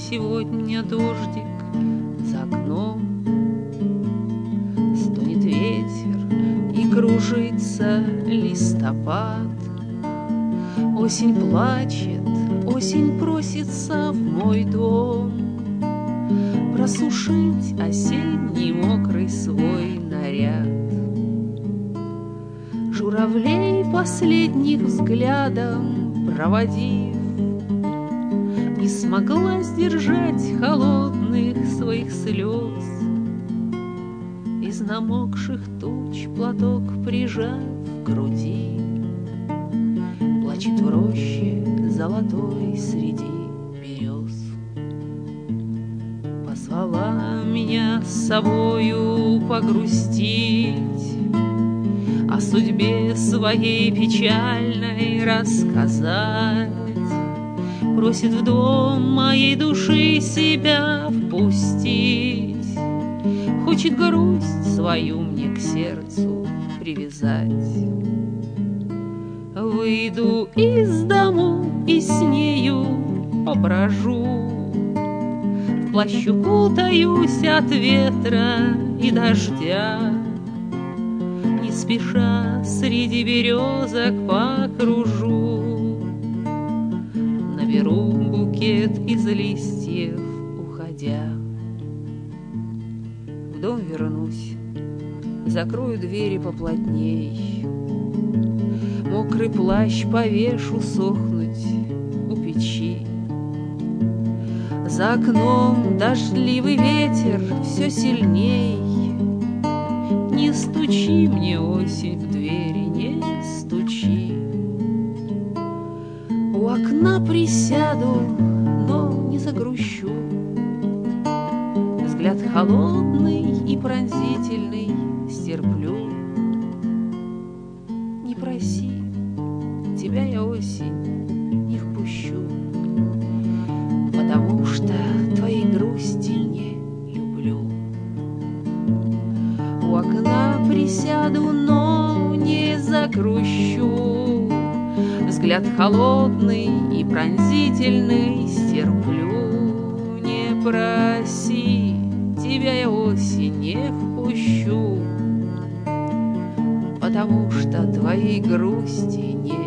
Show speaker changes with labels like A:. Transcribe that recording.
A: сегодня дождик за окном. Стонет ветер и кружится листопад. Осень плачет, осень просится в мой дом просушить осенний мокрый свой наряд. Журавлей последних взглядом проводив, не смогла сдержать холодных своих слез. Из намокших туч платок прижав к груди, плачет в роще золотой среди берез. Позвала меня с собою погрустить, о судьбе своей печальной рассказать. Просит в дом моей души себя впустить, хочет грусть свою мне к сердцу привязать. Выйду из дому и с нею поброжу, в плащ укутаюсь от ветра и дождя, не спеша среди березок покружу, наберу букет из листьев уходя. В дом вернусь, закрою двери поплотней, мокрый плащ повешу сохнуть у печи. За окном дождливый ветер все сильней. Не стучи мне, осень, в двери, не стучи. У окна присяду, но не загрущу. Взгляд холодный и пронзительный стерплю. Не проси, тебя я, осень, не впущу, потому что твоей грусти не люблю. У окна присяду, но не загрущу. Взгляд холодный и пронзительный стерплю. Не проси, тебя я, осень, не впущу, потому что твоей грусти не